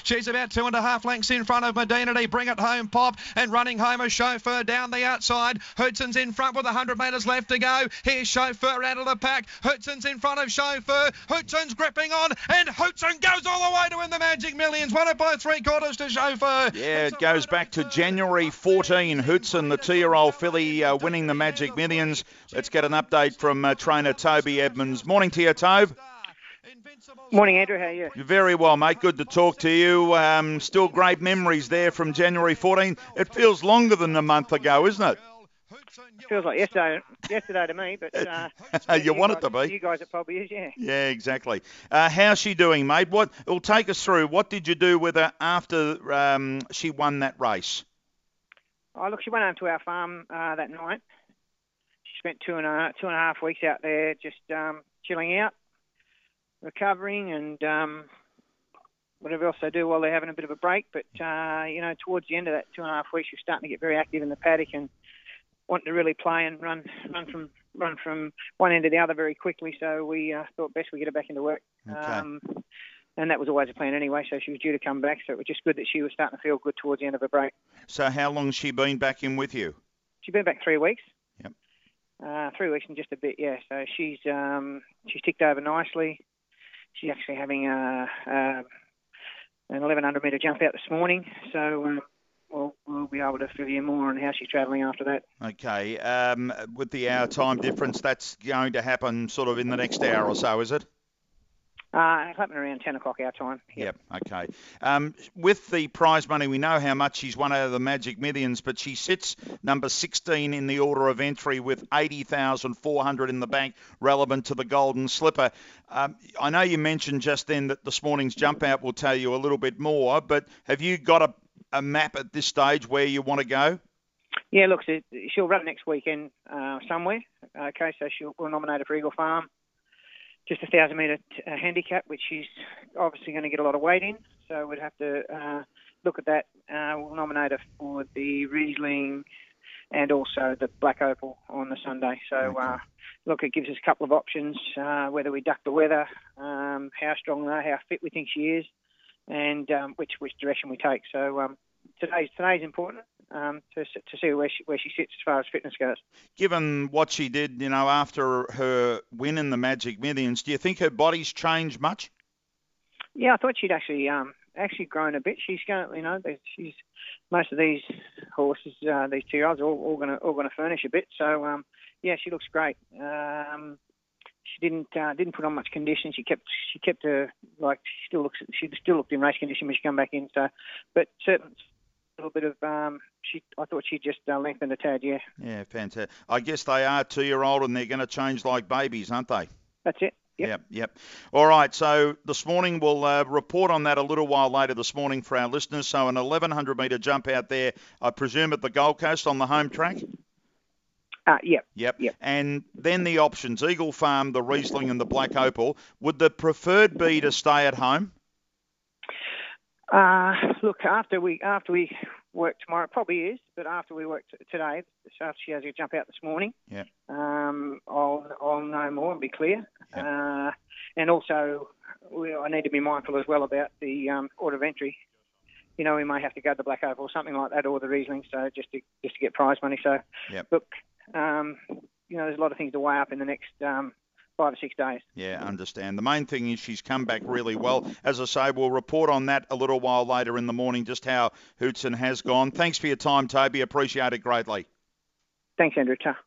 She's about 2.5 lengths in front of Medina. Bring It Home Pop, and running home a Chauffeur down the outside. Hoodson's in front with 100 metres left to go. Here's Chauffeur out of the pack. Hoodson's in front of Chauffeur. Hoodson's gripping on, and Hoodson goes all the way to win the Magic Millions. Won it by 3/4 to Chauffeur. Yeah, it goes back to January 14. Hoodson, the 2-year-old filly, winning the Magic Millions. Let's get an update from trainer Toby Edmonds. Morning to you, Tobe. Morning, Andrew. How are you? You're very well, mate. Good to talk to you. Still great memories there from January 14. It feels longer than a month ago, isn't it? Feels like yesterday to me, but you want it to be. You guys, it probably is, yeah. Yeah, exactly. How's she doing, mate? It'll take us through. What did you do with her after she won that race? Oh, look, she went home to our farm that night. She spent two and a half weeks out there just chilling out, recovering, and whatever else they do while they're having a bit of a break. But, towards the end of that 2.5 weeks, she was starting to get very active in the paddock and wanting to really play and run from one end to the other very quickly. So we thought best we get her back into work. Okay. And that was always a plan anyway, so she was due to come back. So it was just good that she was starting to feel good towards the end of her break. So how long has she been back in with you? She's been back 3 weeks. Yep. 3 weeks and just a bit, yeah. So she's ticked over nicely. She's actually having an 1,100 metre jump out this morning. So we'll be able to fill you more on how she's travelling after that. Okay. With the hour time difference, that's going to happen sort of in the next hour or so, is it? It'll happen around 10 o'clock our time. Yep, okay. With the prize money, we know how much she's won out of the Magic Millions, but she sits number 16 in the order of entry with 80,400 in the bank, relevant to the Golden Slipper. I know you mentioned just then that this morning's jump out will tell you a little bit more, but have you got a map at this stage where you want to go? Yeah, look, she'll run next weekend somewhere. Okay, so we'll nominate her for Eagle Farm. Just a 1,000 metre handicap, which she's obviously going to get a lot of weight in. So we'd have to look at that. We'll nominate her for the Riesling and also the Black Opal on the Sunday. So, look, it gives us a couple of options, whether we duck the weather, how strong they are, how fit we think she is, and which direction we take. So today's important to see where she sits as far as fitness goes. Given what she did, after her win in the Magic Millions, do you think her body's changed much? Yeah, I thought she'd actually grown a bit. She's going, she's most of these horses, these 2-year-olds, are all going to furnish a bit. So yeah, she looks great. She didn't put on much condition. She kept her she still looked in race condition when she come back in. So, but certainly a little bit of I thought she just lengthened a tad. Yeah. Yeah, fantastic. I guess they are 2-year-old and they're going to change like babies, aren't they? That's it. Yep. All right, so this morning we'll report on that a little while later this morning for our listeners. So an 1,100 metre jump out there, I presume at the Gold Coast on the home track? Yep. And then the options, Eagle Farm, the Riesling and the Black Opal. Would the preferred be to stay at home? Look, after we work tomorrow, it probably is, but after we work today, after she has a jump out this morning, I'll know more and be clear. Yep. And also, I need to be mindful as well about the order of entry. We may have to go to the Black Opal or something like that, or the Riesling, so just to get prize money. So, Look, there's a lot of things to weigh up in the next 5 or 6 days. Yeah, understand. The main thing is she's come back really well. As I say, we'll report on that a little while later in the morning, just how Hoodson has gone. Thanks for your time, Toby. Appreciate it greatly. Thanks, Andrew. Ta.